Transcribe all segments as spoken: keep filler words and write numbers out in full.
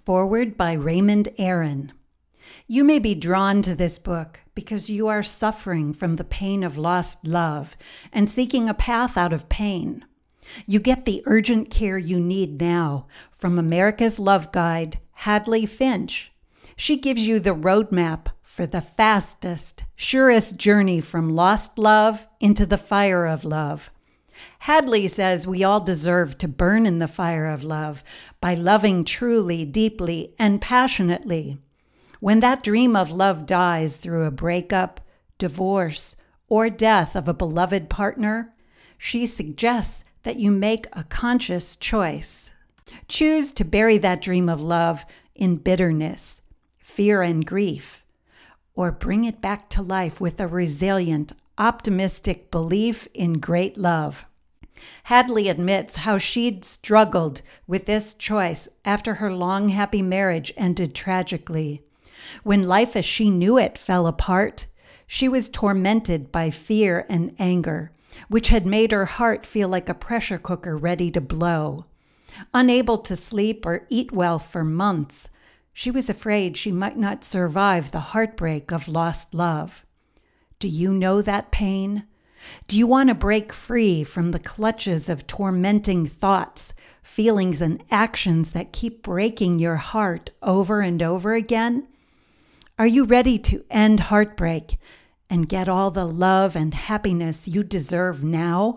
Foreword by Raymond Aaron. You may be drawn to this book because you are suffering from the pain of lost love and seeking a path out of pain. You get the urgent care you need now from America's Love Guide, Hadley Finch. She gives you the roadmap for the fastest, surest journey from lost love into the fire of love. Hadley says we all deserve to burn in the fire of love by loving truly, deeply, and passionately. When that dream of love dies through a breakup, divorce, or death of a beloved partner, she suggests that you make a conscious choice. Choose to bury that dream of love in bitterness, fear, and grief, or bring it back to life with a resilient, optimistic belief in great love. Hadley admits how she'd struggled with this choice after her long, happy marriage ended tragically. When life as she knew it fell apart, she was tormented by fear and anger, which had made her heart feel like a pressure cooker ready to blow. Unable to sleep or eat well for months, she was afraid she might not survive the heartbreak of lost love. Do you know that pain? Do you want to break free from the clutches of tormenting thoughts, feelings, and actions that keep breaking your heart over and over again? Are you ready to end heartbreak and get all the love and happiness you deserve now?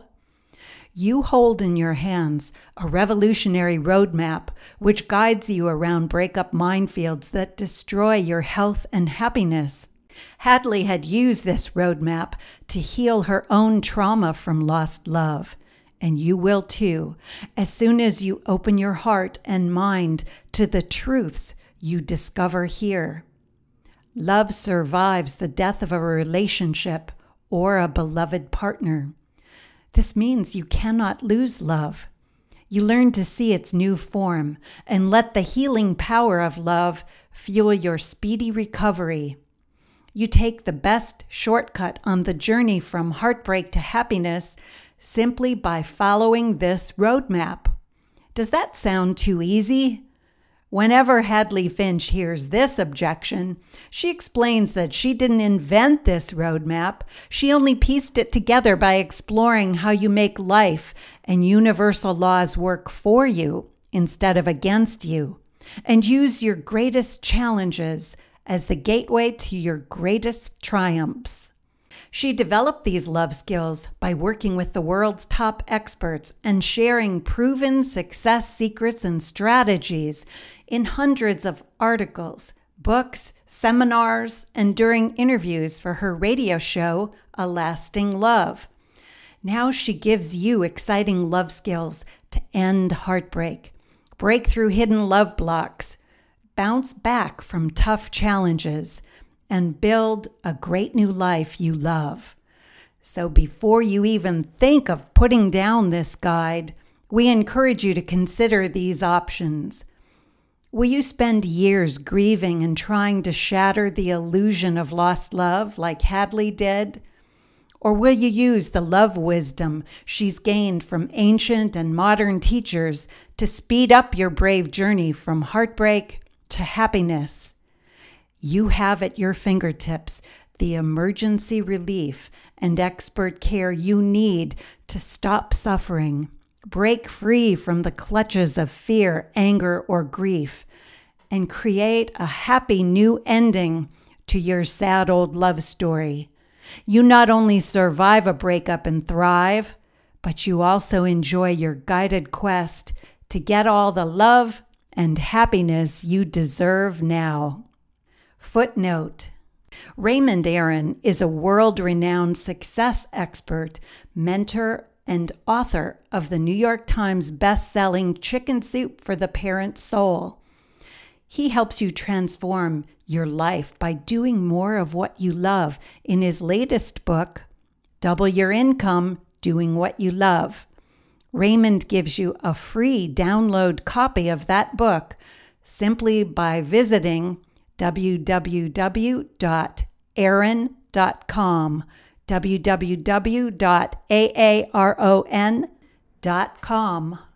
You hold in your hands a revolutionary roadmap which guides you around breakup minefields that destroy your health and happiness. Hadley had used this roadmap to heal her own trauma from lost love, and you will too, as soon as you open your heart and mind to the truths you discover here. Love survives the death of a relationship or a beloved partner. This means you cannot lose love. You learn to see its new form and let the healing power of love fuel your speedy recovery. You take the best shortcut on the journey from heartbreak to happiness simply by following this roadmap. Does that sound too easy? Whenever Hadley Finch hears this objection, she explains that she didn't invent this roadmap. She only pieced it together by exploring how you make life and universal laws work for you instead of against you, and use your greatest challenges as the gateway to your greatest triumphs. She developed these love skills by working with the world's top experts and sharing proven success secrets and strategies in hundreds of articles, books, seminars, and during interviews for her radio show, A Lasting Love. Now she gives you exciting love skills to end heartbreak, break through hidden love blocks, bounce back from tough challenges, and build a great new life you love. So before you even think of putting down this guide, we encourage you to consider these options. Will you spend years grieving and trying to shatter the illusion of lost love like Hadley did? Or will you use the love wisdom she's gained from ancient and modern teachers to speed up your brave journey from heartbreak to happiness? You have at your fingertips the emergency relief and expert care you need to stop suffering, break free from the clutches of fear, anger, or grief, and create a happy new ending to your sad old love story. You not only survive a breakup and thrive, but you also enjoy your guided quest to get all the love and happiness you deserve now. Footnote: Raymond Aaron is a world-renowned success expert, mentor, and author of the New York Times best-selling Chicken Soup for the Parent Soul. He helps you transform your life by doing more of what you love in his latest book, Double Your Income, Doing What You Love. Raymond gives you a free download copy of that book simply by visiting w w w dot aaron dot com, w w w dot aaron dot com.